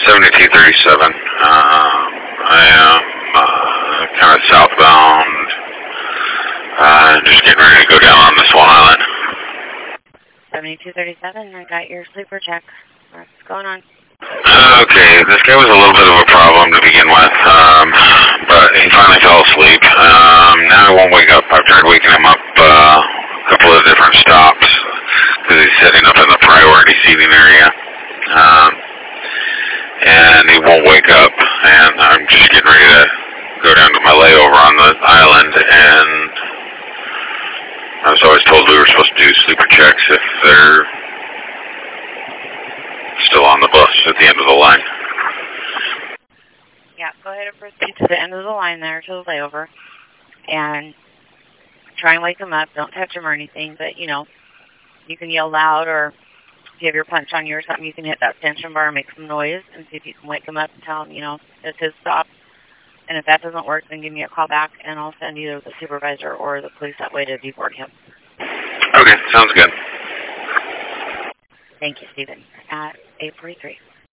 7237. I am kind of southbound. Just getting ready to go down on this Swan Island. 7237, I got your sleeper check. What's going on? Okay, this guy was a little bit of a problem to begin with, but he finally fell asleep. Now he won't wake up. I've tried waking him up a couple of different stops because he's setting up in the priority seating area. And he won't wake up, and I'm just getting ready to go down to my layover on the island, and I was always told we were supposed to do sleeper checks if they're still on the bus at the end of the line. Yeah, go ahead and proceed to the end of the line there, to the layover, and try and wake him up. Don't touch him or anything, but, you know, you can yell loud, or if you have your punch on you or something, you can hit that tension bar and make some noise and see if you can wake him up and tell him, you know, it's his stop. And if that doesn't work, then give me a call back, and I'll send either the supervisor or the police that way to deport him. Okay, sounds good. Thank you, Stephen. At 843.